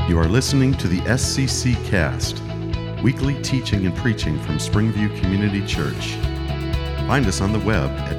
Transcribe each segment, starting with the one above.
You are listening to the SCC Cast, weekly teaching and preaching from Springview Community Church. Find us on the web at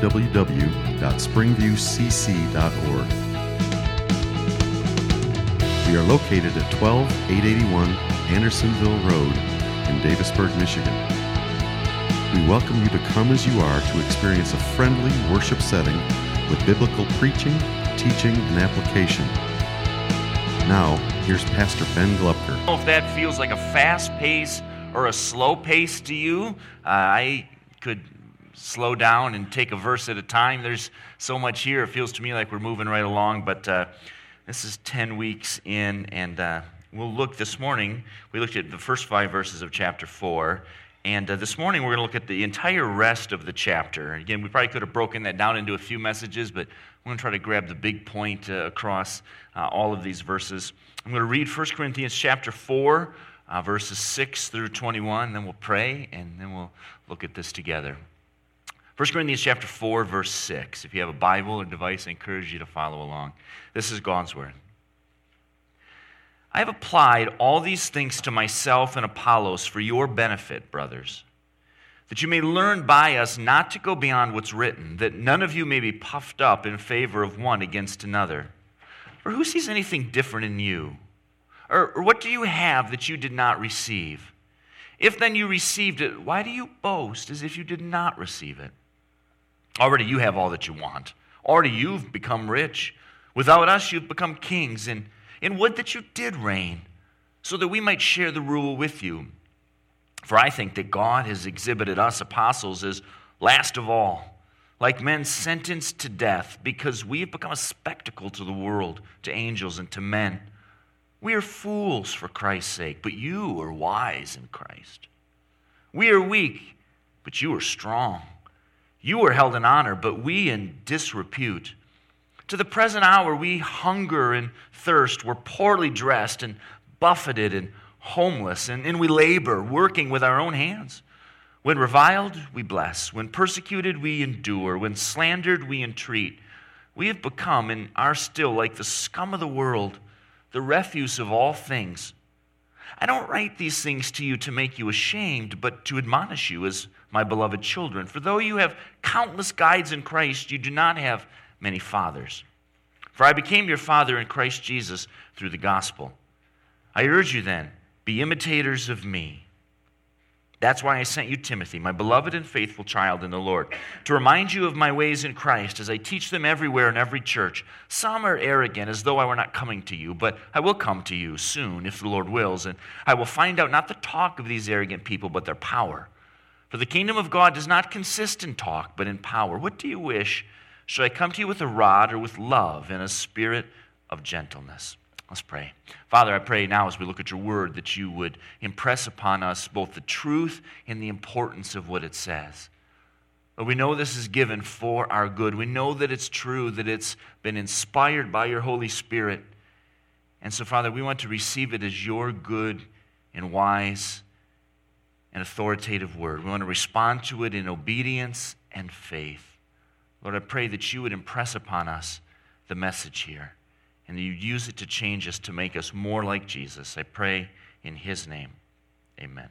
www.springviewcc.org. We are located at 12881 Andersonville Road in Davisburg, Michigan. We welcome you to come as you are to experience a friendly worship setting with biblical preaching, teaching, and application. Now, here's Pastor Ben Glupker. I don't know if that feels like a fast pace or a slow pace to you. I could slow down and take a verse at a time. There's so much here. It feels to me like we're moving right along, but this is 10 weeks in, and we'll look this morning. We looked at the first 5 verses of chapter 4, and this morning we're going to look at the entire rest of the chapter. Again, we probably could have broken that down into a few messages, but I'm going to try to grab the big point across all of these verses. I'm going to read 1 Corinthians chapter 4, verses 6 through 21, and then we'll pray, and then we'll look at this together. 1 Corinthians chapter 4, verse 6. If you have a Bible or device, I encourage you to follow along. This is God's word. I have applied all these things to myself and Apollos for your benefit, brothers, that you may learn by us not to go beyond what's written, that none of you may be puffed up in favor of one against another. For who sees anything different in you? Or what do you have that you did not receive? If then you received it, why do you boast as if you did not receive it? Already you have all that you want. Already you've become rich. Without us you've become kings, and would that you did reign, so that we might share the rule with you. For I think that God has exhibited us apostles as last of all, like men sentenced to death, because we have become a spectacle to the world, to angels, and to men. We are fools for Christ's sake, but you are wise in Christ. We are weak, but you are strong. You are held in honor, but we in disrepute. To the present hour we hunger and thirst, we're poorly dressed and buffeted and homeless, and we labor, working with our own hands. When reviled, we bless. When persecuted, we endure. When slandered, we entreat. We have become and are still like the scum of the world, the refuse of all things. I don't write these things to you to make you ashamed, but to admonish you as my beloved children. For though you have countless guides in Christ, you do not have many fathers. For I became your father in Christ Jesus through the gospel. I urge you then, be imitators of me. That's why I sent you Timothy, my beloved and faithful child in the Lord, to remind you of my ways in Christ as I teach them everywhere in every church. Some are arrogant, as though I were not coming to you, but I will come to you soon, if the Lord wills, and I will find out not the talk of these arrogant people, but their power. For the kingdom of God does not consist in talk, but in power. What do you wish? Shall I come to you with a rod or with love and a spirit of gentleness? Let's pray. Father, I pray now as we look at your word that you would impress upon us both the truth and the importance of what it says. But we know this is given for our good. We know that it's true, that it's been inspired by your Holy Spirit. And so, Father, we want to receive it as your good and wise and authoritative word. We want to respond to it in obedience and faith. Lord, I pray that you would impress upon us the message here, and that you use it to change us, to make us more like Jesus. I pray in his name. Amen.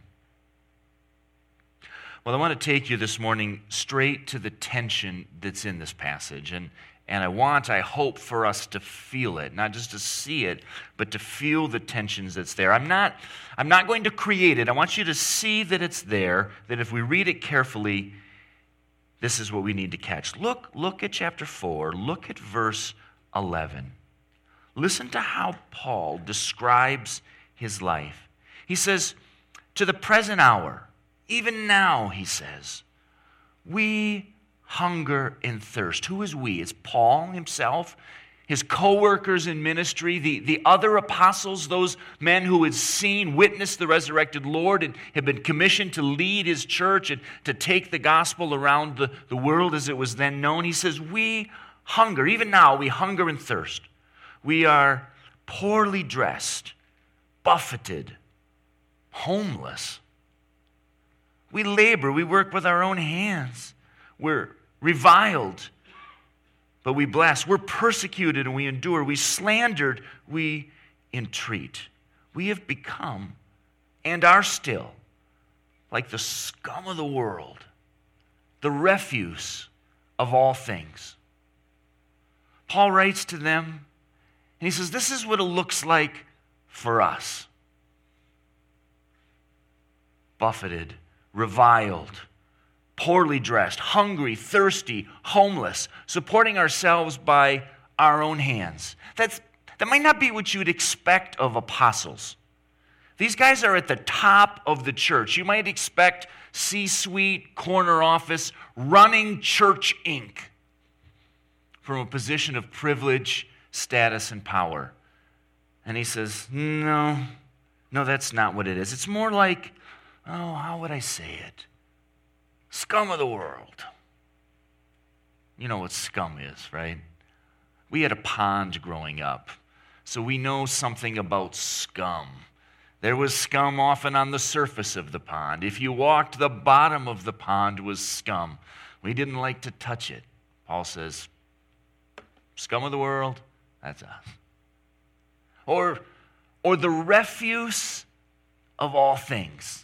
Well, I want to take you this morning straight to the tension that's in this passage, and I hope for us to feel it, not just to see it, but to feel the tensions that's there. I'm not going to create it. I want you to see that it's there, that if we read it carefully, this is what we need to catch. Look at chapter 4. Look at verse 11. Listen to how Paul describes his life. He says, to the present hour, even now, he says, we hunger and thirst. Who is we? It's Paul himself, his co-workers in ministry, the other apostles, those men who had witnessed the resurrected Lord and had been commissioned to lead his church and to take the gospel around the world as it was then known. He says, we hunger. Even now, we hunger and thirst. We are poorly dressed, buffeted, homeless. We labor. We work with our own hands. We're reviled, but we bless. We're persecuted and we endure. We slandered, we entreat. We have become, and are still, like the scum of the world, the refuse of all things. Paul writes to them, and he says, this is what it looks like for us. Buffeted, reviled, poorly dressed, hungry, thirsty, homeless, supporting ourselves by our own hands. That might not be what you would expect of apostles. These guys are at the top of the church. You might expect C-suite, corner office, running Church Inc. from a position of privilege, status, and power. And he says, no, that's not what it is. It's more like, how would I say it? Scum of the world. You know what scum is, right? We had a pond growing up, so we know something about scum. There was scum often on the surface of the pond. If you walked, the bottom of the pond was scum. We didn't like to touch it. Paul says, scum of the world, that's us. Or the refuse of all things.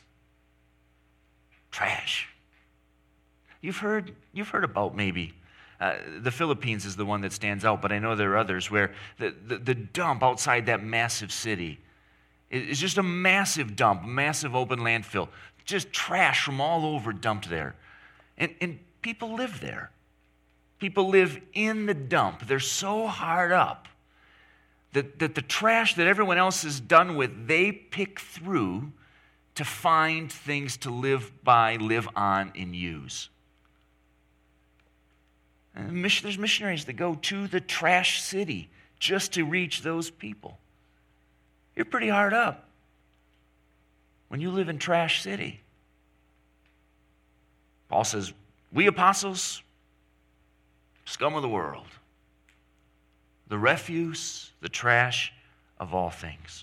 Trash. You've heard about maybe the Philippines is the one that stands out, but I know there are others where the dump outside that massive city is just a massive dump, massive open landfill, just trash from all over dumped there. And people live there. People live in the dump. They're so hard up that the trash that everyone else is done with, they pick through to find things to live by, live on, and use. And there's missionaries that go to the trash city just to reach those people. You're pretty hard up when you live in trash city. Paul says, we apostles, scum of the world, the refuse, the trash of all things.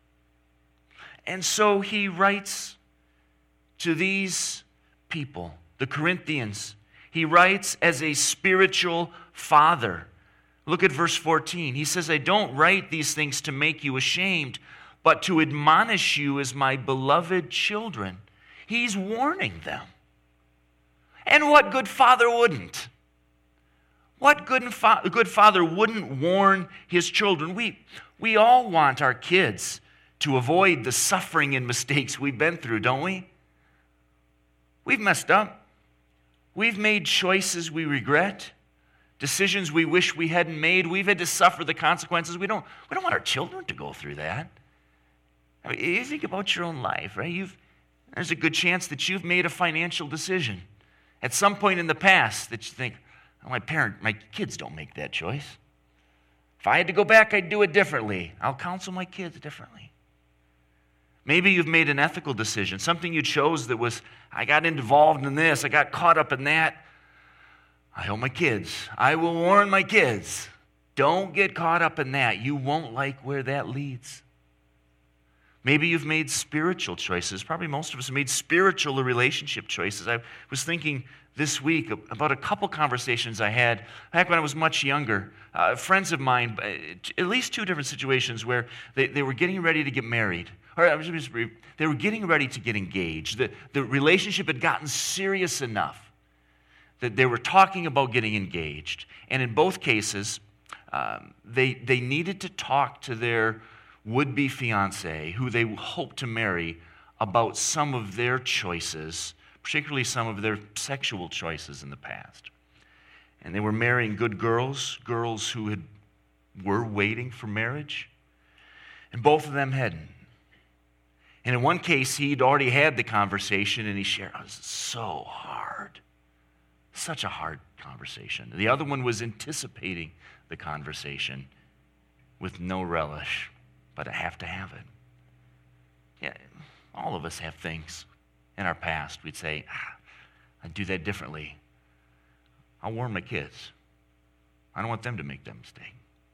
And so he writes to these people, the Corinthians. He writes as a spiritual father. Look at verse 14. He says, I don't write these things to make you ashamed, but to admonish you as my beloved children. He's warning them. And what good father wouldn't? What good father wouldn't warn his children? We all want our kids to avoid the suffering and mistakes we've been through, don't we? We've messed up. We've made choices we regret, decisions we wish we hadn't made. We've had to suffer the consequences. We don't want our children to go through that. I mean, you think about your own life, right? There's a good chance that you've made a financial decision at some point in the past that you think, my kids don't make that choice. If I had to go back, I'd do it differently. I'll counsel my kids differently. Maybe you've made an ethical decision, something you chose that was, I got involved in this, I got caught up in that. I will warn my kids, don't get caught up in that. You won't like where that leads. Maybe you've made spiritual choices. Probably most of us have made spiritual or relationship choices. I was thinking this week about a couple conversations I had back when I was much younger. Friends of mine, at least two different situations where they were getting ready to get married. They were getting ready to get engaged. The relationship had gotten serious enough that they were talking about getting engaged. And in both cases, they needed to talk to their would-be fiancé, who they hoped to marry, about some of their choices, particularly some of their sexual choices in the past. And they were marrying good girls who were waiting for marriage, and both of them hadn't. And in one case, he'd already had the conversation, and he shared, it was so hard. Such a hard conversation. The other one was anticipating the conversation with no relish, but I have to have it. Yeah, all of us have things in our past. We'd say, I'd do that differently. I'll warn my kids. I don't want them to make that mistake.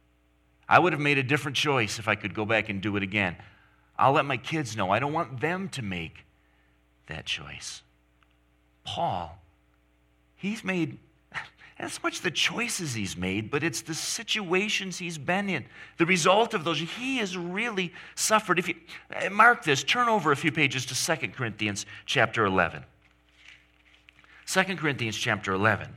I would have made a different choice if I could go back and do it again. I'll let my kids know. I don't want them to make that choice. Paul, he's made not so much the choices he's made, but it's the situations he's been in. The result of those, he has really suffered. If you mark this, turn over a few pages to 2 Corinthians chapter 11. 2 Corinthians chapter 11.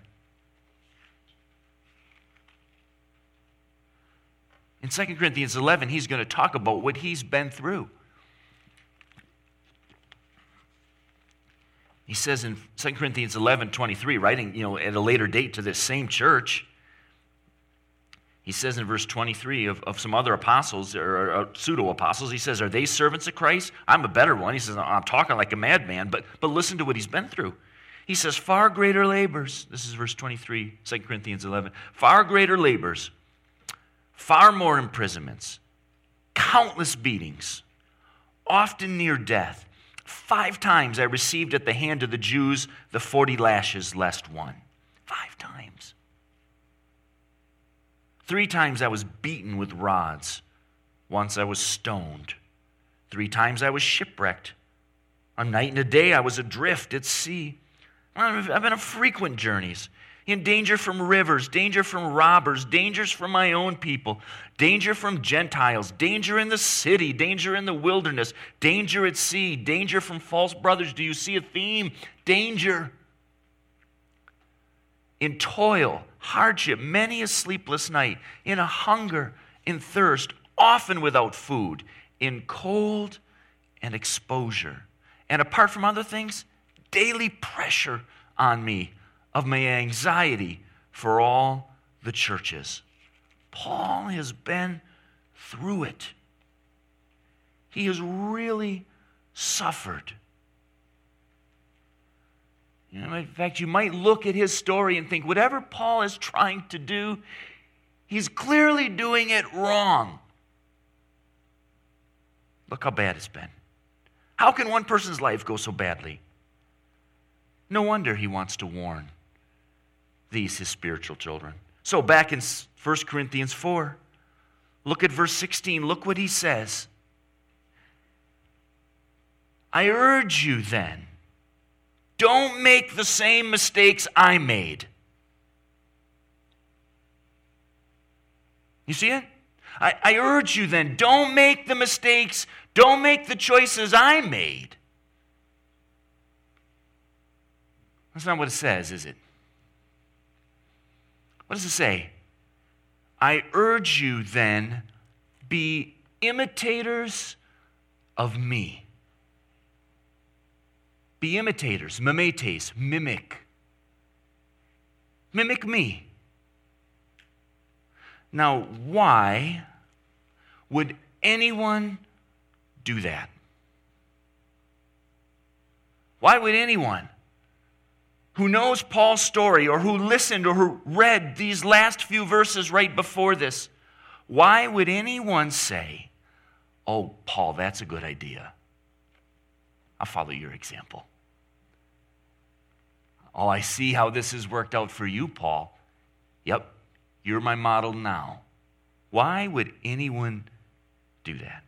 In 2 Corinthians 11, he's going to talk about what he's been through. He says in 2 Corinthians 11:23, writing at a later date to this same church, he says in verse 23 of some other apostles, or pseudo-apostles, he says, are they servants of Christ? I'm a better one. He says, I'm talking like a madman, but listen to what he's been through. He says, far greater labors, this is verse 23, 2 Corinthians 11, far greater labors, far more imprisonments, countless beatings, often near death. 5 times I received at the hand of the Jews the 40 lashes lest one. 5 times. 3 times I was beaten with rods. Once I was stoned. 3 times I was shipwrecked. A night and a day I was adrift at sea. I've been on frequent journeys. In danger from rivers, danger from robbers, dangers from my own people, danger from Gentiles, danger in the city, danger in the wilderness, danger at sea, danger from false brothers. Do you see a theme? Danger. In toil, hardship, many a sleepless night, in a hunger, in thirst, often without food, in cold and exposure. And apart from other things, daily pressure on me of my anxiety for all the churches. Paul has been through it. He has really suffered. In fact, you might look at his story and think, whatever Paul is trying to do, he's clearly doing it wrong. Look how bad it's been. How can one person's life go so badly? No wonder he wants to warn these, his spiritual children. So back in 1 Corinthians 4, look at verse 16. Look what he says. I urge you then, don't make the same mistakes I made. You see it? I urge you then, don't make the mistakes, don't make the choices I made. That's not what it says, is it? What does it say? I urge you then, be imitators of me. Be imitators, mimetes, mimic. Mimic me. Now, why would anyone do that? Why would anyone who knows Paul's story or who listened or who read these last few verses right before this, why would anyone say, oh, Paul, that's a good idea. I'll follow your example. Oh, I see how this has worked out for you, Paul. Yep, you're my model now. Why would anyone do that?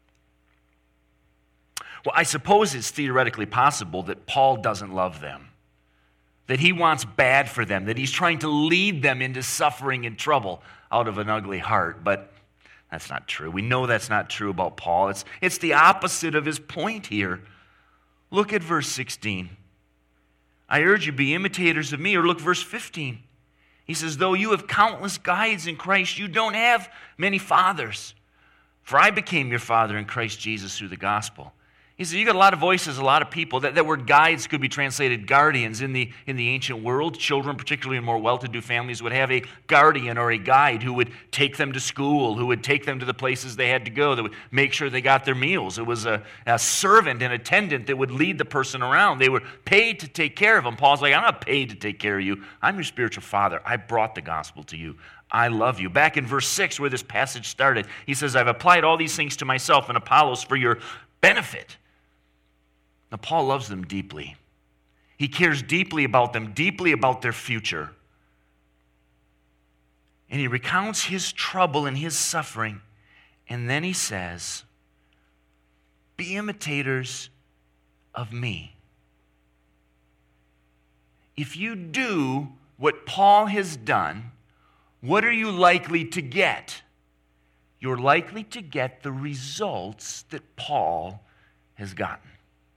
Well, I suppose it's theoretically possible that Paul doesn't love them, that he wants bad for them, that he's trying to lead them into suffering and trouble out of an ugly heart, but that's not true. We know that's not true about Paul. It's the opposite of his point here. Look at verse 16. I urge you, be imitators of me. Or look, verse 15. He says, though you have countless guides in Christ, you don't have many fathers. For I became your father in Christ Jesus through the gospel. He said, you got a lot of voices, a lot of people. That word guides could be translated guardians in the ancient world. Children, particularly in more well-to-do families, would have a guardian or a guide who would take them to school, who would take them to the places they had to go, that would make sure they got their meals. It was a servant, an attendant that would lead the person around. They were paid to take care of them. Paul's like, I'm not paid to take care of you. I'm your spiritual father. I brought the gospel to you. I love you. Back in verse 6, where this passage started, he says, I've applied all these things to myself and Apollos for your benefit. Now, Paul loves them deeply. He cares deeply about them, deeply about their future. And he recounts his trouble and his suffering. And then he says, be imitators of me. If you do what Paul has done, what are you likely to get? You're likely to get the results that Paul has gotten.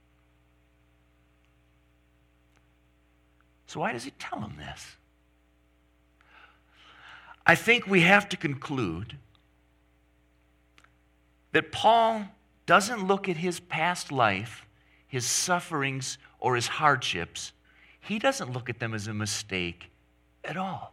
So why does he tell them this? I think we have to conclude that Paul doesn't look at his past life, his sufferings, or his hardships. He doesn't look at them as a mistake at all.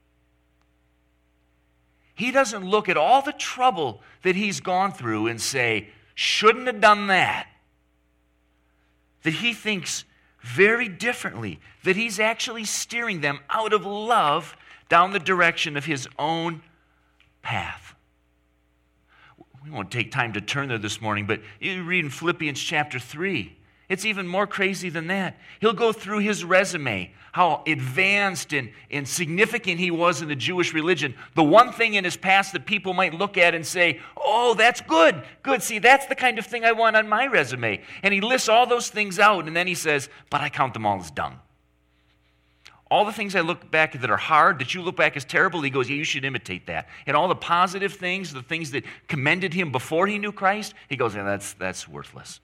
He doesn't look at all the trouble that he's gone through and say, shouldn't have done that. That he thinks very differently, that he's actually steering them out of love down the direction of his own path. We won't take time to turn there this morning, but you read in Philippians chapter 3. It's even more crazy than that. He'll go through his resume, how advanced and significant he was in the Jewish religion. The one thing in his past that people might look at and say, oh, that's good. Good, see, that's the kind of thing I want on my resume. And he lists all those things out, and then he says, but I count them all as dung. All the things I look back that are hard, that you look back as terrible, he goes, yeah, you should imitate that. And all the positive things, the things that commended him before he knew Christ, he goes, yeah, that's worthless.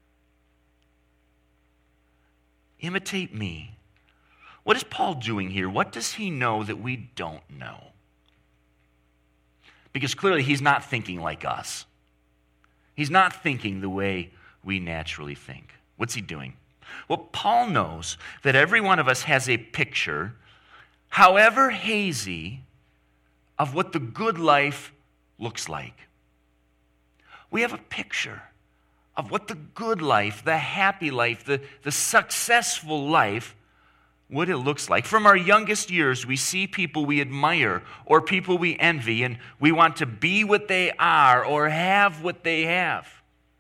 Imitate me. What is Paul doing here? What does he know that we don't know? Because clearly he's not thinking like us. He's not thinking the way we naturally think. What's he doing? Well, Paul knows that every one of us has a picture, however hazy, of what the good life looks like. We have a picture of what the good life, the happy life, the successful life, what it looks like. From our youngest years, we see people we admire or people we envy, and we want to be what they are or have what they have.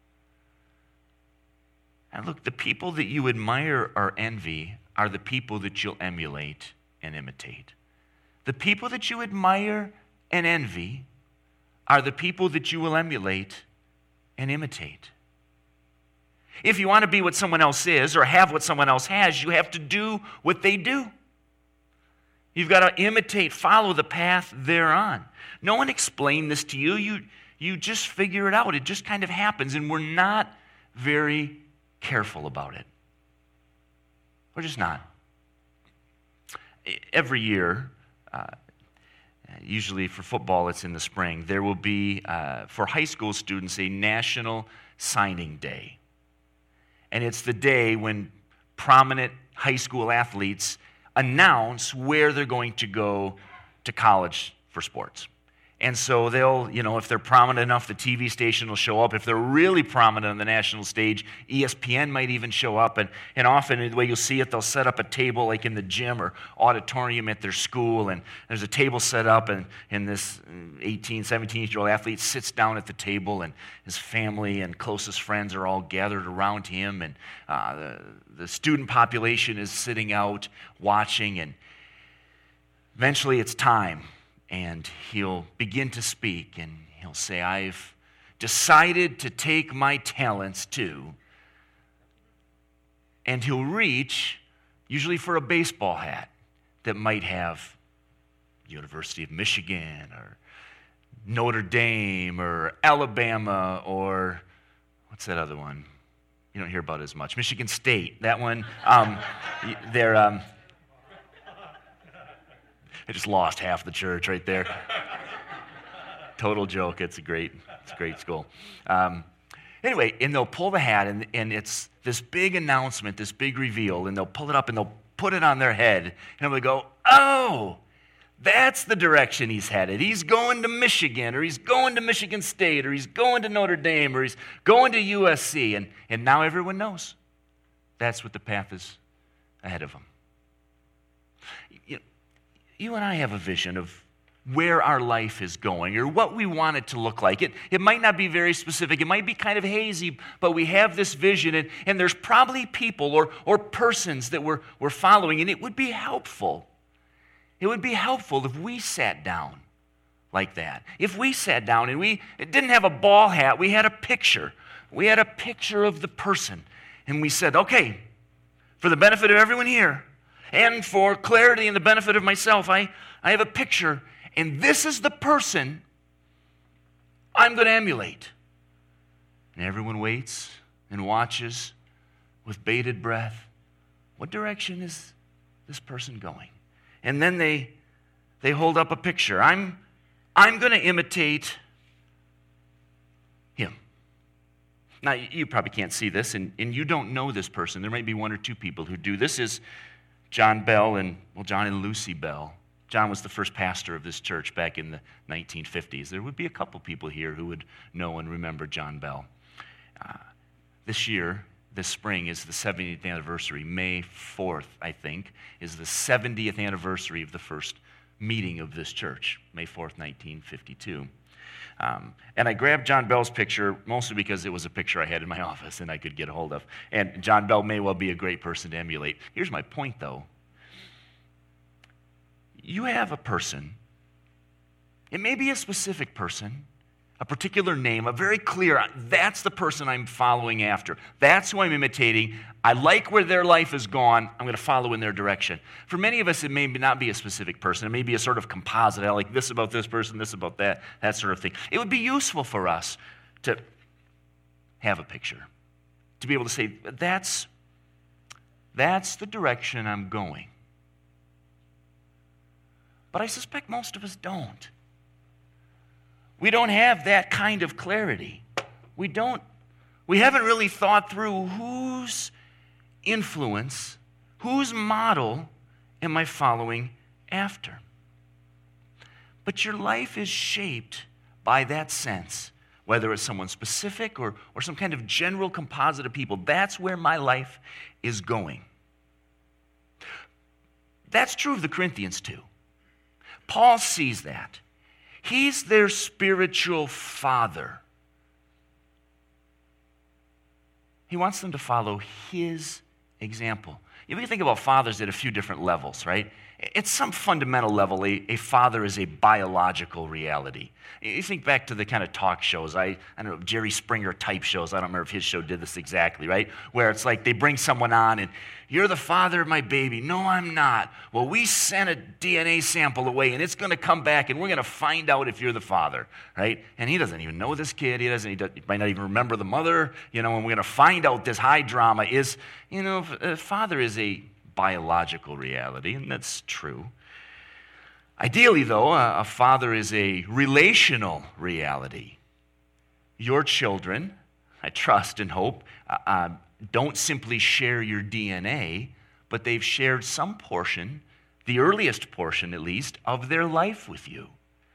And look, the people that you admire or envy are the people that you'll emulate and imitate. The people that you admire and envy are the people that you will emulate and imitate. If you want to be what someone else is or have what someone else has, you have to do what they do. You've got to imitate, follow the path they're on. No one explained this to you. You just figure it out. It just kind of happens, and we're not very careful about it. We're just not. Every year, usually for football it's in the spring, there will be, for high school students, a National Signing Day. And it's the day when prominent high school athletes announce where they're going to go to college for sports. And so they'll, if they're prominent enough, the TV station will show up. If they're really prominent on the national stage, ESPN might even show up. And often the way you'll see it, they'll set up a table like in the gym or auditorium at their school. And there's a table set up, and this 18, 17-year-old athlete sits down at the table, and his family and closest friends are all gathered around him. And the student population is sitting out watching. And eventually it's time. And he'll begin to speak, and he'll say, I've decided to take my talents to. And he'll reach, usually for a baseball hat that might have University of Michigan or Notre Dame or Alabama or, what's that other one? You don't hear about it as much. Michigan State, that one. They're... I just lost half the church right there. Total joke. It's a great school. Anyway, and they'll pull the hat, and it's this big announcement, this big reveal, and they'll pull it up and they'll put it on their head, and they'll go, oh, that's the direction he's headed. He's going to Michigan, or he's going to Michigan State, or he's going to Notre Dame, or he's going to USC, and now everyone knows that's what the path is ahead of them. You and I have a vision of where our life is going or what we want it to look like. It might not be very specific. It might be kind of hazy, but we have this vision, and there's probably people or persons that we're following, and it would be helpful. It would be helpful if we sat down like that. If we sat down and we didn't have a ball hat, we had a picture. We had a picture of the person, and we said, okay, for the benefit of everyone here, And for clarity and the benefit of myself, I have a picture, and this is the person I'm going to emulate. And everyone waits and watches with bated breath. What direction is this person going? And then they hold up a picture. I'm going to imitate him. Now, you probably can't see this, and you don't know this person. There might be one or two people who do. This is John Bell John and Lucy Bell. John was the first pastor of this church back in the 1950s. There would be a couple people here who would know and remember John Bell. This spring, is the 70th anniversary. May 4th, I think, is the 70th anniversary of the first meeting of this church, May 4th, 1952. And I grabbed John Bell's picture mostly because it was a picture I had in my office and I could get a hold of. And John Bell may well be a great person to emulate. Here's my point, though. You have a person. It may be a specific person, a particular name, a very clear, that's the person I'm following after. That's who I'm imitating. I like where their life has gone. I'm going to follow in their direction. For many of us, it may not be a specific person. It may be a sort of composite. I like this about this person, this about that sort of thing. It would be useful for us to have a picture, to be able to say, that's the direction I'm going. But I suspect most of us don't. We don't have that kind of clarity. We haven't really thought through whose influence, whose model am I following after? But your life is shaped by that sense, whether it's someone specific or some kind of general composite of people. That's where my life is going. That's true of the Corinthians too. Paul sees that. He's their spiritual father. He wants them to follow his example. You can think about fathers at a few different levels, right? At some fundamental level, a father is a biological reality. You think back to the kind of talk shows, I don't know, Jerry Springer type shows. I don't remember if his show did this exactly, right? Where it's like they bring someone on and, you're the father of my baby. No, I'm not. Well, we sent a DNA sample away and it's going to come back and we're going to find out if you're the father, right? And he doesn't even know this kid. He might not even remember the mother, and we're going to find out this high drama is, a father is a biological reality, and that's true. Ideally, though, a father is a relational reality. Your children, I trust and hope, don't simply share your DNA, but they've shared some portion, the earliest portion at least, of their life with you.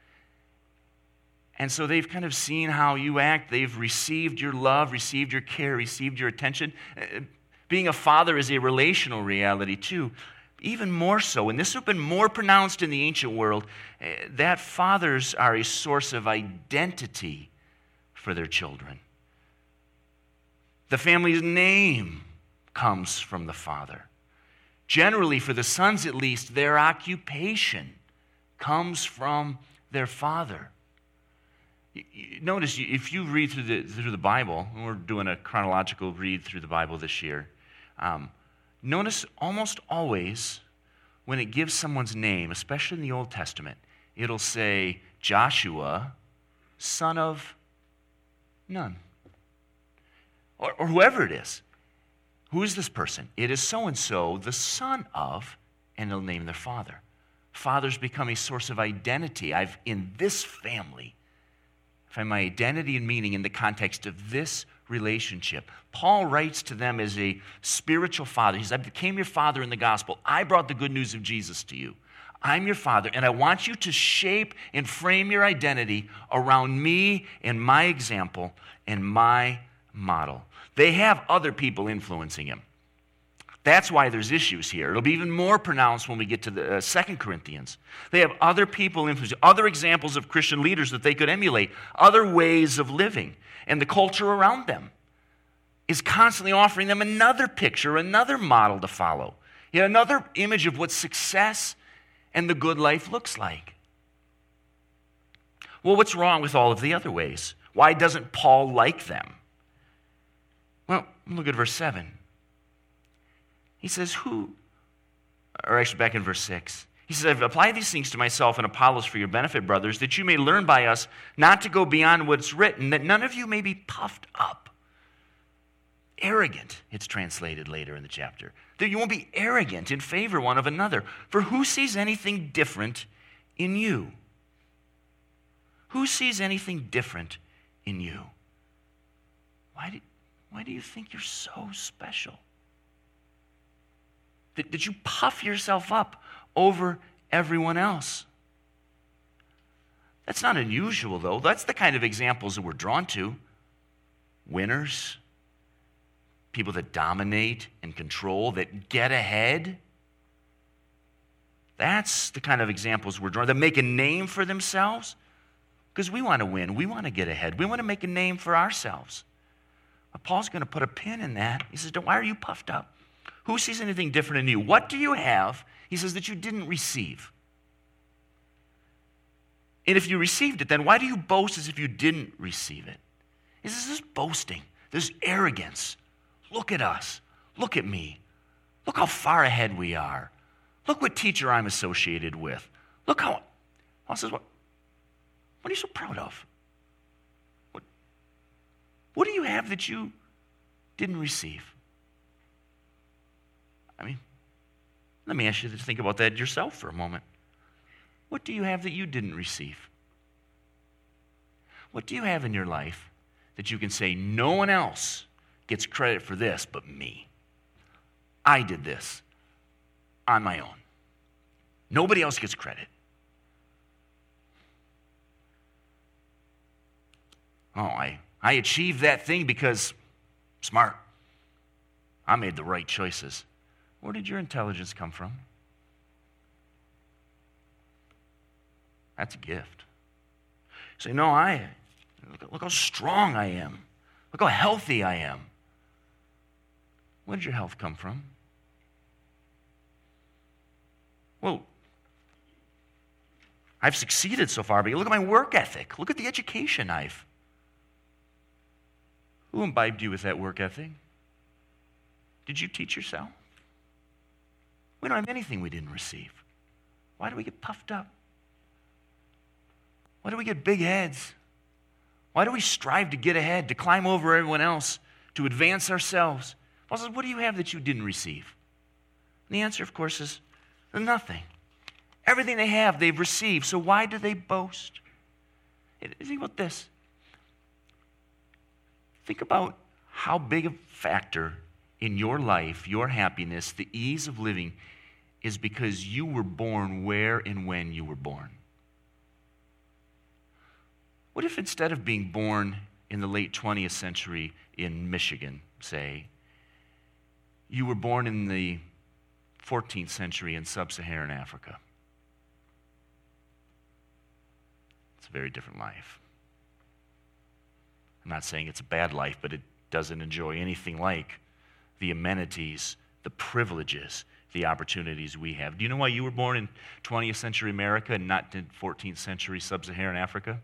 And so they've kind of seen how you act. They've received your love, received your care, received your attention. Being a father is a relational reality too. Even more so, and this has been more pronounced in the ancient world, that fathers are a source of identity for their children. The family's name comes from the father. Generally, for the sons at least, their occupation comes from their father. Notice, if you read through the Bible, and we're doing a chronological read through the Bible this year, notice almost always when it gives someone's name, especially in the Old Testament, it'll say Joshua, son of Nun. Or whoever it is. Who is this person? It is so-and-so, the son of, and they'll name their father. Fathers become a source of identity. In this family, I find my identity and meaning in the context of this relationship. Paul writes to them as a spiritual father. He says, I became your father in the gospel. I brought the good news of Jesus to you. I'm your father, and I want you to shape and frame your identity around me and my example and my model. They have other people influencing him. That's why there's issues here. It'll be even more pronounced when we get to the 2 Corinthians. They have other people influencing, other examples of Christian leaders that they could emulate, other ways of living. And the culture around them is constantly offering them another picture, another model to follow. Another image of what success and the good life looks like. Well, what's wrong with all of the other ways? Why doesn't Paul like them? Well, look at verse 7. He says, who or actually back in verse 6. He says, I've applied these things to myself and Apollos for your benefit, brothers, that you may learn by us not to go beyond what's written, that none of you may be puffed up. Arrogant, it's translated later in the chapter. That you won't be arrogant in favor one of another. For who sees anything different in you? Who sees anything different in you? Why do you think you're so special? That you puff yourself up over everyone else. That's not unusual, though. That's the kind of examples that we're drawn to. Winners, people that dominate and control, that get ahead. That's the kind of examples we're drawn to, that make a name for themselves. Because we want to win. We want to get ahead. We want to make a name for ourselves. But Paul's going to put a pin in that. He says, why are you puffed up? Who sees anything different in you? What do you have, he says, that you didn't receive? And if you received it, then why do you boast as if you didn't receive it? He says, this is boasting. This arrogance. Look at us. Look at me. Look how far ahead we are. Look what teacher I'm associated with. Look how... Paul says, what are you so proud of? What do you have that you didn't receive? I mean, let me ask you to think about that yourself for a moment. What do you have that you didn't receive? What do you have in your life that you can say, no one else gets credit for this but me? I did this on my own. Nobody else gets credit. Oh, I achieved that thing because I'm smart. I made the right choices. Where did your intelligence come from? That's a gift. You say, no, look how strong I am. Look how healthy I am. Where did your health come from? Well, I've succeeded so far, but look at my work ethic. Look at the education Who imbibed you with that work ethic? Did you teach yourself? We don't have anything we didn't receive. Why do we get puffed up? Why do we get big heads? Why do we strive to get ahead, to climb over everyone else, to advance ourselves? Paul says, what do you have that you didn't receive? And the answer, of course, is nothing. Everything they have, they've received. So why do they boast? Think about this. Think about how big a factor in your life, your happiness, the ease of living is because you were born where and when you were born. What if instead of being born in the late 20th century in Michigan, say, you were born in the 14th century in sub-Saharan Africa? It's a very different life. I'm not saying it's a bad life, but it doesn't enjoy anything like the amenities, the privileges, the opportunities we have. Do you know why you were born in 20th century America and not in 14th century sub-Saharan Africa?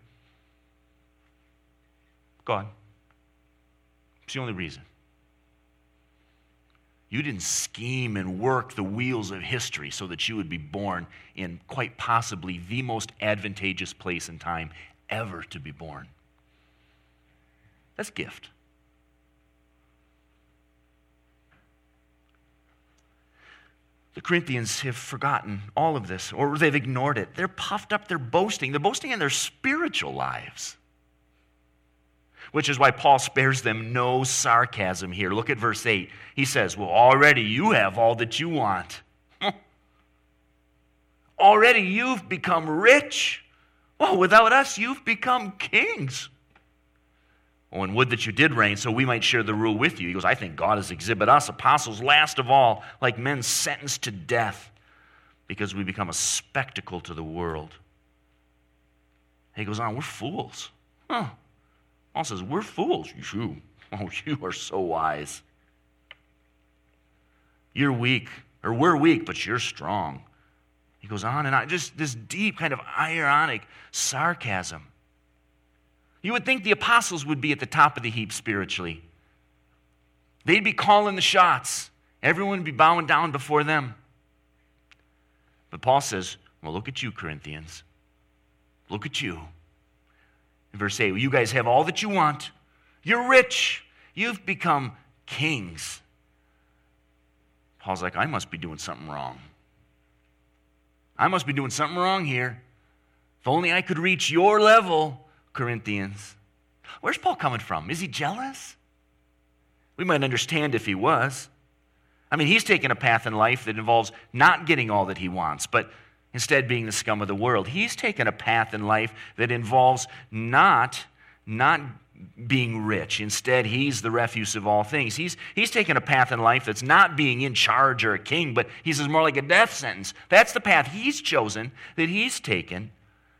Go on. It's the only reason. You didn't scheme and work the wheels of history so that you would be born in quite possibly the most advantageous place and time ever to be born. That's gift. The Corinthians have forgotten all of this, or they've ignored it. They're puffed up, they're boasting. They're boasting in their spiritual lives, which is why Paul spares them no sarcasm here. Look at verse 8. He says, well, already you have all that you want. Already you've become rich. Well, without us, you've become kings. Oh, and would that you did reign so we might share the rule with you. He goes, I think God has exhibited us, apostles, last of all, like men sentenced to death because we become a spectacle to the world. He goes on, we're fools. Paul says, we're fools. You are so wise. You're weak, or we're weak, but you're strong. He goes on and on, just this deep kind of ironic sarcasm. You would think the apostles would be at the top of the heap spiritually. They'd be calling the shots. Everyone would be bowing down before them. But Paul says, well, look at you, Corinthians. Look at you. In verse 8, well, you guys have all that you want. You're rich. You've become kings. Paul's like, I must be doing something wrong. I must be doing something wrong here. If only I could reach your level, Corinthians. Where's Paul coming from? Is he jealous? We might understand if he was. I mean, he's taken a path in life that involves not getting all that he wants, but instead being the scum of the world. He's taken a path in life that involves not being rich. Instead, he's the refuse of all things. He's taken a path in life that's not being in charge or a king, but he says more like a death sentence. That's the path he's chosen, that he's taken.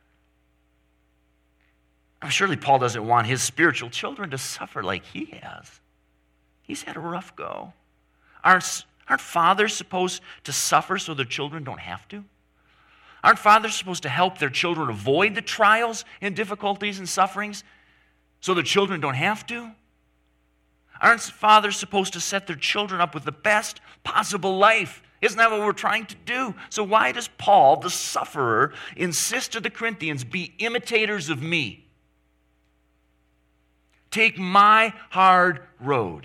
Surely Paul doesn't want his spiritual children to suffer like he has. He's had a rough go. Aren't fathers supposed to suffer so their children don't have to? Aren't fathers supposed to help their children avoid the trials and difficulties and sufferings so their children don't have to? Aren't fathers supposed to set their children up with the best possible life? Isn't that what we're trying to do? So why does Paul, the sufferer, insist to the Corinthians, be imitators of me? Take my hard road.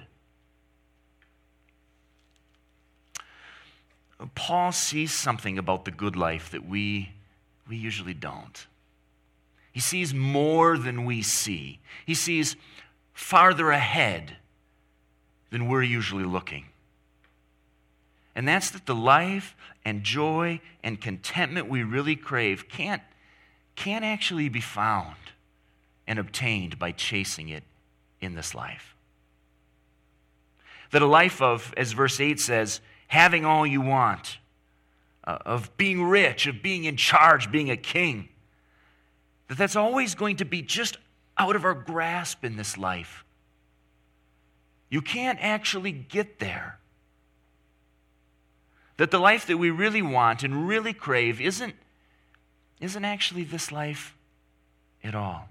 Paul sees something about the good life that we usually don't. He sees more than we see. He sees farther ahead than we're usually looking. And that's that the life and joy and contentment we really crave can't actually be found and obtained by chasing it in this life. That a life of, as verse 8 says, having all you want, of being rich, of being in charge, being a king, that's always going to be just out of our grasp in this life. You can't actually get there. That the life that we really want and really crave isn't actually this life at all.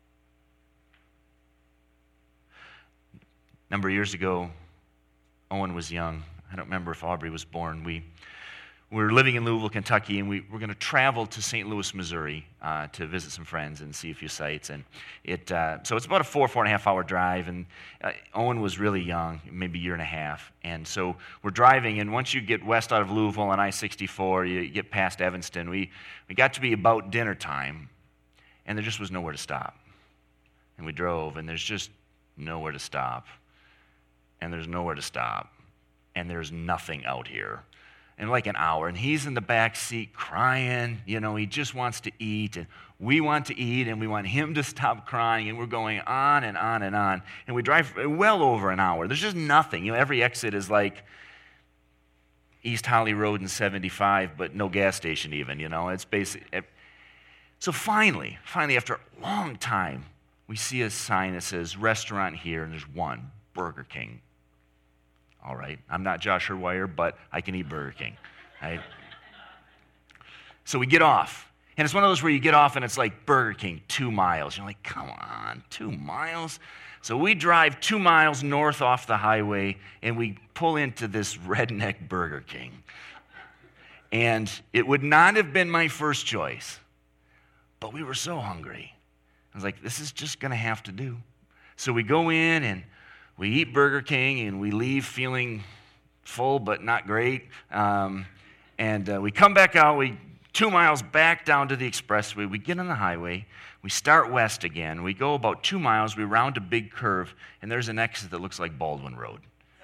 A number of years ago, Owen was young. I don't remember if Aubrey was born. We were living in Louisville, Kentucky, and we were going to travel to St. Louis, Missouri to visit some friends and see a few sites. And so it's about a 4.5 hour drive, and Owen was really young, maybe a year and a half. And so we're driving, and once you get west out of Louisville on I-64, you get past Evanston. We got to be about dinner time, and there just was nowhere to stop. And we drove, and there's just nowhere to stop. And there's nowhere to stop. And there's nothing out here. And like an hour, and he's in the back seat crying. You know, he just wants to eat, and we want to eat, and we want him to stop crying, and we're going on and on and on. And we drive well over an hour. There's just nothing. You know, every exit is like East Holly Road and 75, but no gas station even, you know. It's basic. So finally, after a long time, we see a sign that says restaurant here, and there's one, Burger King. All right, I'm not Josh Herwire, but I can eat Burger King. Right? So we get off. And it's one of those where you get off and it's like Burger King, 2 miles. You're like, come on, 2 miles? So we drive 2 miles north off the highway and we pull into this redneck Burger King. And it would not have been my first choice, but we were so hungry. I was like, this is just going to have to do. So we go in and we eat Burger King, and we leave feeling full but not great. And we come back out. 2 miles back down to the expressway. We get on the highway. We start west again. We go about 2 miles. We round a big curve, and there's an exit that looks like Baldwin Road.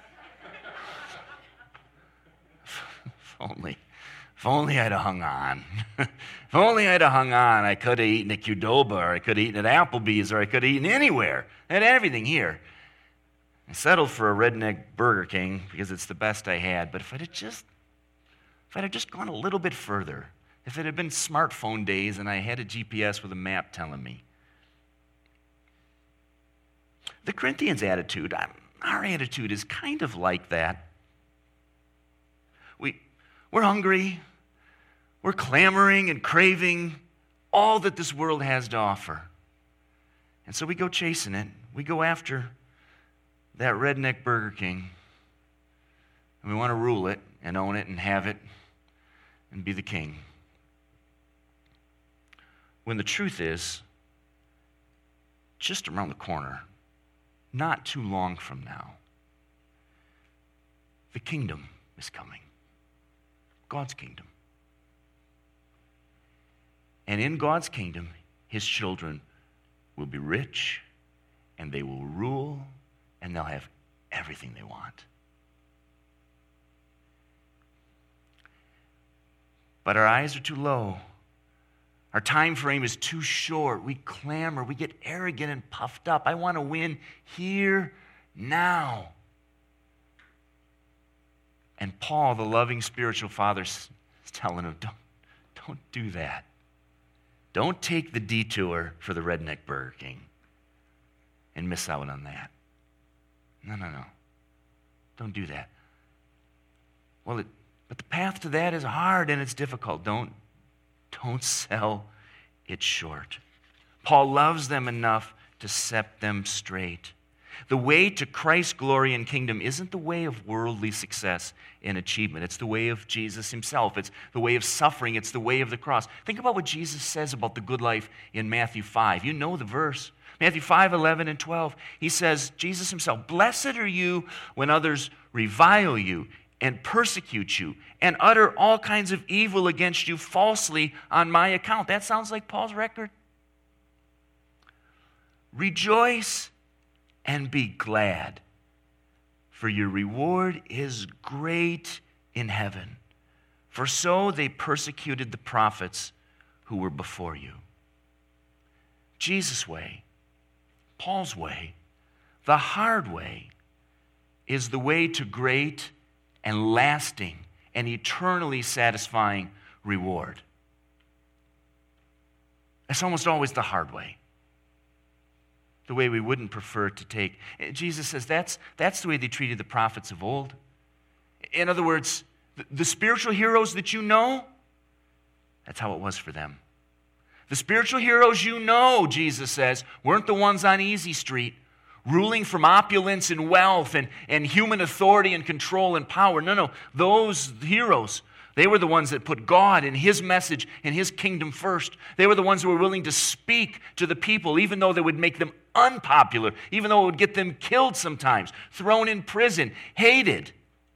If only I'd have hung on. If only I'd have hung on, I could have eaten at Qdoba, or I could have eaten at Applebee's, or I could have eaten anywhere. I had everything here. I settled for a redneck Burger King because it's the best I had. But if I'd have just gone a little bit further, if it had been smartphone days and I had a GPS with a map telling me. The Corinthians' attitude, our attitude is kind of like that. We're hungry. We're clamoring and craving all that this world has to offer. And so we go chasing it. We go after that redneck Burger King, and we want to rule it and own it and have it. and be the king. When the truth is, just around the corner, not too long from now, the kingdom is coming. God's kingdom. And in God's kingdom, his children will be rich, and they will rule, and they'll have everything they want. But our eyes are too low. Our time frame is too short. We clamor, we get arrogant and puffed up. I want to win here, now. And Paul, the loving spiritual father, is telling him, don't do that. Don't take the detour for the redneck Burger King and miss out on that. No. Don't do that. But the path to that is hard and it's difficult. Don't sell it short. Paul loves them enough to set them straight. The way to Christ's glory and kingdom isn't the way of worldly success and achievement. It's the way of Jesus himself. It's the way of suffering. It's the way of the cross. Think about what Jesus says about the good life in Matthew 5. You know the verse. Matthew 5, 11 and 12. He says, Jesus himself, "Blessed are you when others revile you and persecute you and utter all kinds of evil against you falsely on my account." That sounds like Paul's record. "Rejoice and be glad, for your reward is great in heaven. For so they persecuted the prophets who were before you." Jesus' way, Paul's way, the hard way, is the way to great and lasting and eternally satisfying reward. It's almost always the hard way. The way we wouldn't prefer to take. Jesus says that's the way they treated the prophets of old. In other words, the spiritual heroes that you know, that's how it was for them. The spiritual heroes you know, Jesus says, weren't the ones on Easy Street, ruling from opulence and wealth and human authority and control and power. No, those heroes, they were the ones that put God and his message and his kingdom first. They were the ones who were willing to speak to the people, even though they would make them unpopular, even though it would get them killed sometimes, thrown in prison, hated.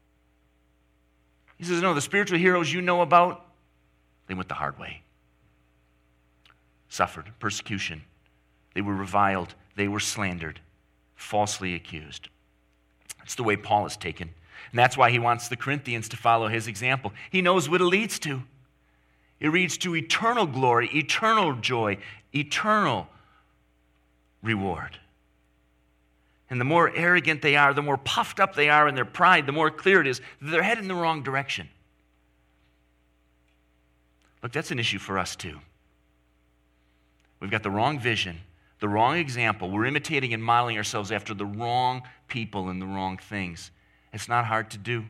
He says, no, the spiritual heroes you know about, they went the hard way. Suffered persecution. They were reviled. They were slandered, falsely accused. It's the way Paul is taken. And that's why he wants the Corinthians to follow his example. He knows what it leads to. It leads to eternal glory, eternal joy, eternal reward. And the more arrogant they are, the more puffed up they are in their pride, the more clear it is that they're heading in the wrong direction. Look, that's an issue for us too. We've got the wrong vision, the wrong example. We're imitating and modeling ourselves after the wrong people and the wrong things. It's not hard to do.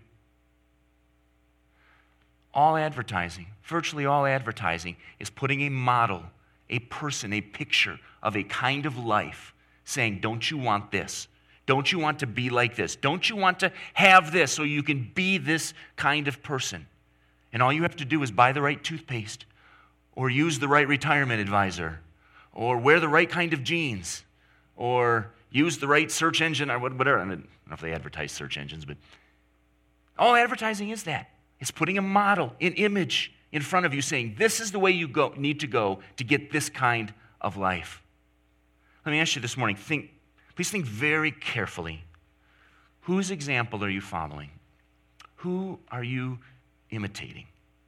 All advertising, virtually all advertising, is putting a model, a person, a picture of a kind of life, saying, don't you want this? Don't you want to be like this? Don't you want to have this so you can be this kind of person? And all you have to do is buy the right toothpaste, or use the right retirement advisor, or wear the right kind of jeans, or use the right search engine, or whatever. I don't know if they advertise search engines, but all advertising is that. It's putting a model, an image in front of you saying, this is the way you need to go to get this kind of life. Let me ask you this morning, please think very carefully. Whose example are you following? Who are you imitating?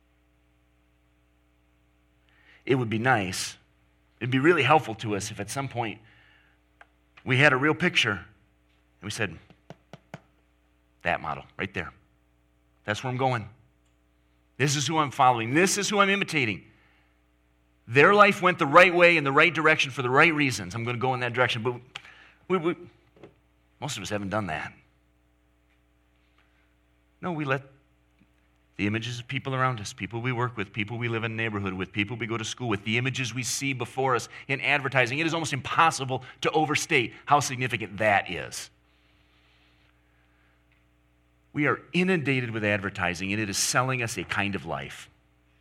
It would be nice, it'd be really helpful to us if at some point we had a real picture and we said, that model right there. That's where I'm going. This is who I'm following. This is who I'm imitating. Their life went the right way in the right direction for the right reasons. I'm going to go in that direction. But most of us haven't done that. No, we let the images of people around us, people we work with, people we live in a neighborhood with, people we go to school with, the images we see before us in advertising, it is almost impossible to overstate how significant that is. We are inundated with advertising, and it is selling us a kind of life.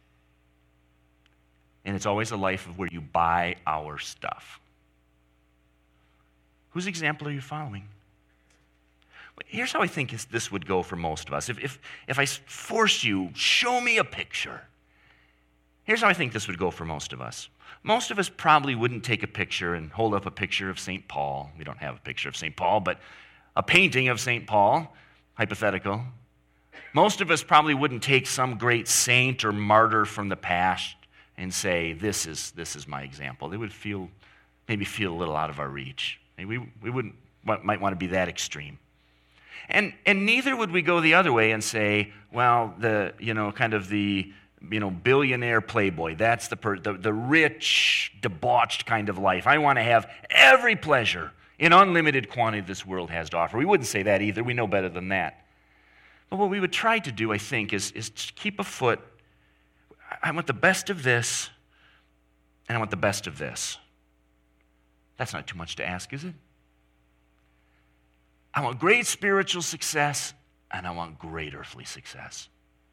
And it's always a life of where you buy our stuff. Whose example are you following? Here's how I think this would go for most of us. If I force you, show me a picture. Here's how I think this would go for most of us. Most of us probably wouldn't take a picture and hold up a picture of St. Paul. We don't have a picture of St. Paul, but a painting of St. Paul, hypothetical. Most of us probably wouldn't take some great saint or martyr from the past and say, this is my example. They would maybe feel a little out of our reach. We might want to be that extreme. And neither would we go the other way and say, well, the billionaire playboy, that's the rich, debauched kind of life. I want to have every pleasure in unlimited quantity this world has to offer. We wouldn't say that either. We know better than that. But what we would try to do, I think, is to keep a foot. I want the best of this, and I want the best of this. That's not too much to ask, is it? I want great spiritual success, and I want great earthly success.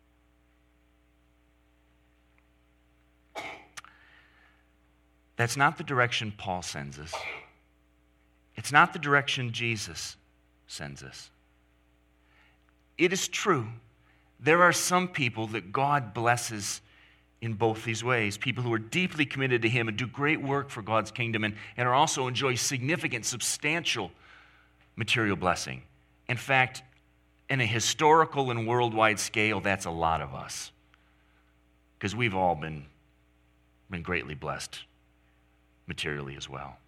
That's not the direction Paul sends us. It's not the direction Jesus sends us. It is true, there are some people that God blesses in both these ways. People who are deeply committed to Him and do great work for God's kingdom and are also enjoy significant, substantial material blessing. In fact, in a historical and worldwide scale, that's a lot of us. Because we've all been greatly blessed materially as well.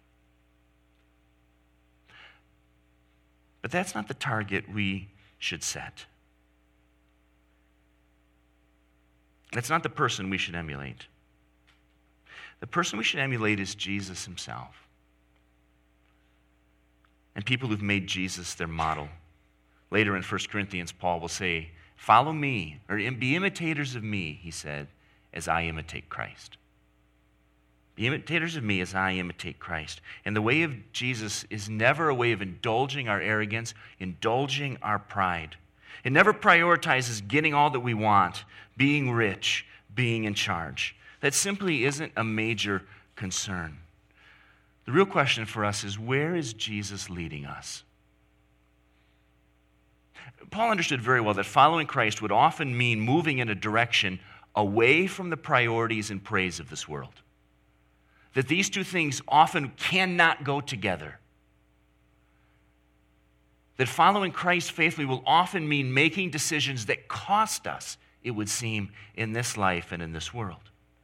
But that's not the target we should set. That's not the person we should emulate. The person we should emulate is Jesus Himself. And people who've made Jesus their model. Later in 1 Corinthians, Paul will say, follow me, or be imitators of me, he said, as I imitate Christ. Be imitators of me as I imitate Christ. And the way of Jesus is never a way of indulging our arrogance, indulging our pride. It never prioritizes getting all that we want, being rich, being in charge. That simply isn't a major concern. The real question for us is, where is Jesus leading us? Paul understood very well that following Christ would often mean moving in a direction away from the priorities and praise of this world. That these two things often cannot go together. That following Christ faithfully will often mean making decisions that cost us, it would seem, in this life and in this world.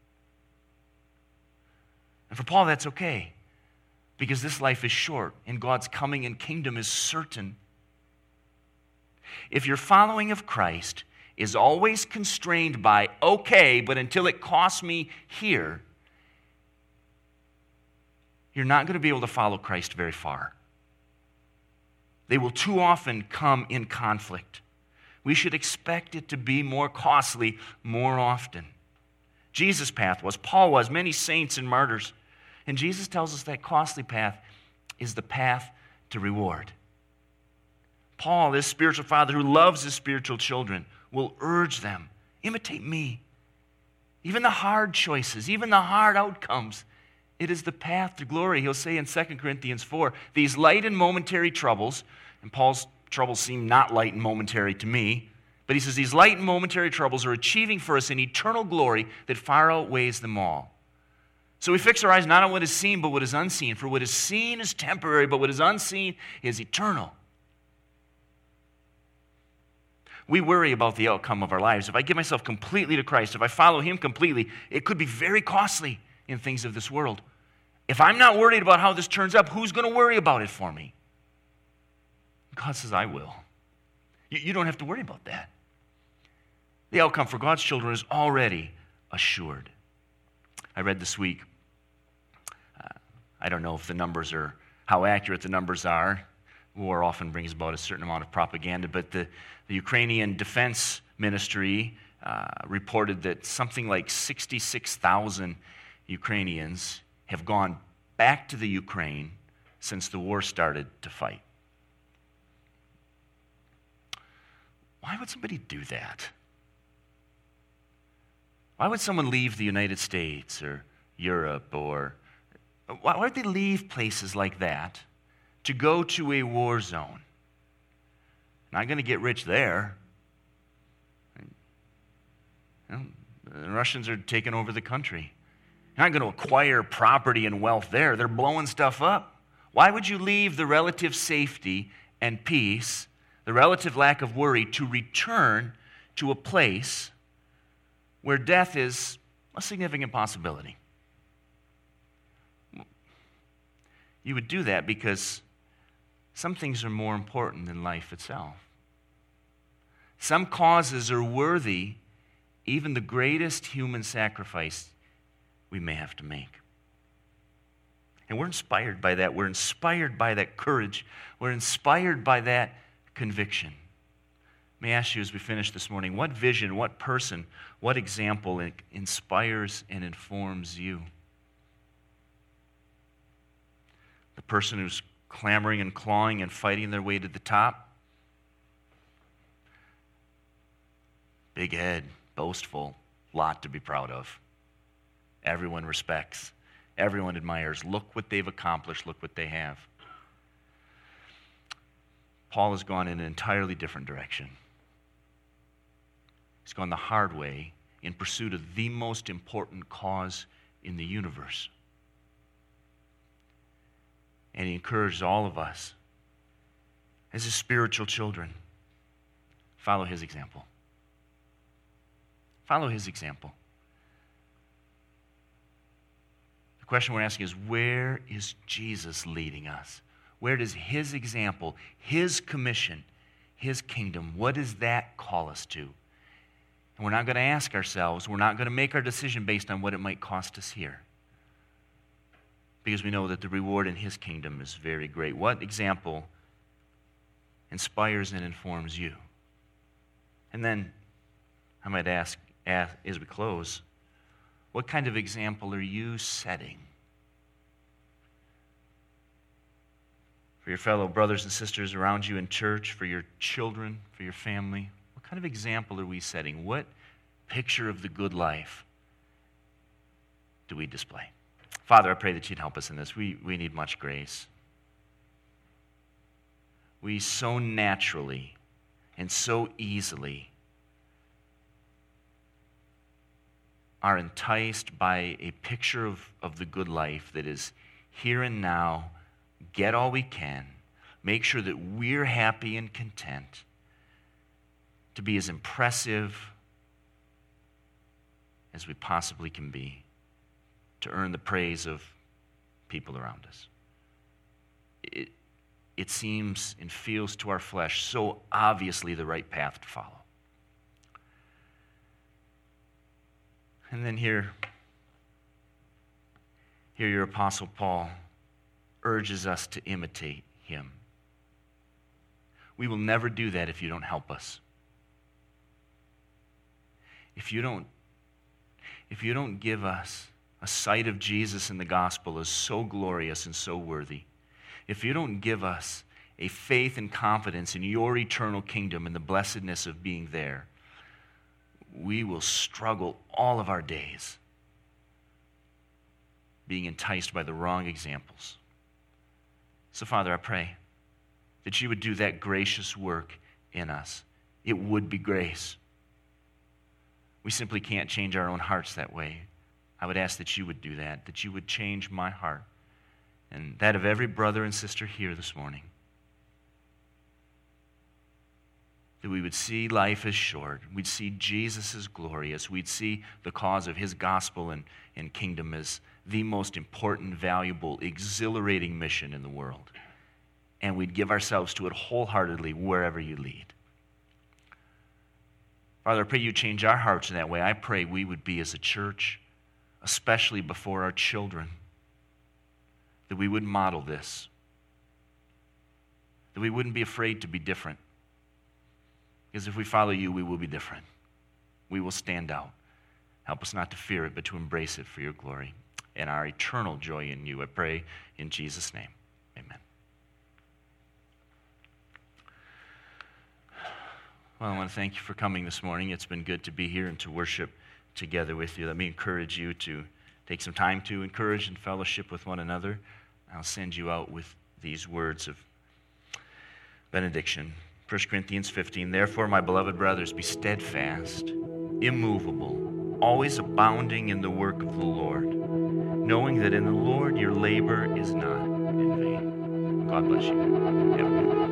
And for Paul, that's okay, because this life is short and God's coming and kingdom is certain. If your following of Christ is always constrained by, okay, but until it costs me here, you're not going to be able to follow Christ very far. They will too often come in conflict. We should expect it to be more costly more often. Jesus' path was, Paul was, many saints and martyrs. And Jesus tells us that costly path is the path to reward. Paul, this spiritual father who loves his spiritual children, will urge them, imitate me. Even the hard choices, even the hard outcomes, it is the path to glory. He'll say in 2 Corinthians 4, these light and momentary troubles, and Paul's troubles seem not light and momentary to me, but he says these light and momentary troubles are achieving for us an eternal glory that far outweighs them all. So we fix our eyes not on what is seen, but what is unseen. For what is seen is temporary, but what is unseen is eternal. We worry about the outcome of our lives. If I give myself completely to Christ, if I follow Him completely, it could be very costly in things of this world. If I'm not worried about how this turns up, who's going to worry about it for me? God says, I will. You don't have to worry about that. The outcome for God's children is already assured. I read this week, I don't know if the numbers are, how accurate the numbers are. War often brings about a certain amount of propaganda, but the Ukrainian Defense Ministry reported that something like 66,000 Ukrainians have gone back to the Ukraine since the war started to fight. Why would somebody do that? Why would someone leave the United States or Europe, or why would they leave places like that to go to a war zone? Not going to get rich there. The Russians are taking over the country. You're not going to acquire property and wealth there. They're blowing stuff up. Why would you leave the relative safety and peace, the relative lack of worry, to return to a place where death is a significant possibility? You would do that because some things are more important than life itself. Some causes are worthy even the greatest human sacrifice we may have to make. And we're inspired by that. We're inspired by that courage. We're inspired by that conviction. Let me ask you as we finish this morning, what vision, what person, what example inspires and informs you? The person who's clamoring and clawing and fighting their way to the top? Big head, boastful, lot to be proud of. Everyone respects. Everyone admires. Look what they've accomplished. Look what they have. Paul has gone in an entirely different direction. He's gone the hard way in pursuit of the most important cause in the universe. And he encourages all of us, as his spiritual children, follow his example. Follow his example. The question we're asking is, where is Jesus leading us? Where does his example, his commission, his kingdom, what does that call us to? And we're not going to ask ourselves, we're not going to make our decision based on what it might cost us here, because we know that the reward in his kingdom is very great. What example inspires and informs you? And then I might ask as we close, what kind of example are you setting for your fellow brothers and sisters around you in church, for your children, for your family? What kind of example are we setting? What picture of the good life do we display? Father, I pray that you'd help us in this. We need much grace. We so naturally and so easily are enticed by a picture of the good life that is here and now, get all we can, make sure that we're happy and content, to be as impressive as we possibly can be, to earn the praise of people around us. It seems and feels to our flesh so obviously the right path to follow. And then here your Apostle Paul urges us to imitate him. We will never do that if you don't help us. If you don't give us a sight of Jesus in the gospel as so glorious and so worthy, if you don't give us a faith and confidence in your eternal kingdom and the blessedness of being there, we will struggle all of our days being enticed by the wrong examples. So, Father, I pray that you would do that gracious work in us. It would be grace. We simply can't change our own hearts that way. I would ask that you would do that you would change my heart and that of every brother and sister here this morning. That we would see life as short. We'd see Jesus as glorious. We'd see the cause of his gospel and kingdom as the most important, valuable, exhilarating mission in the world. And we'd give ourselves to it wholeheartedly wherever you lead. Father, I pray you change our hearts in that way. I pray we would be as a church, especially before our children, that we would model this. That we wouldn't be afraid to be different. Because if we follow you, we will be different. We will stand out. Help us not to fear it, but to embrace it for your glory and our eternal joy in you. I pray in Jesus' name. Amen. Well, I want to thank you for coming this morning. It's been good to be here and to worship together with you. Let me encourage you to take some time to encourage and fellowship with one another. I'll send you out with these words of benediction. 1 Corinthians 15, therefore, my beloved brothers, be steadfast, immovable, always abounding in the work of the Lord, knowing that in the Lord your labor is not in vain. God bless you. Have a good one.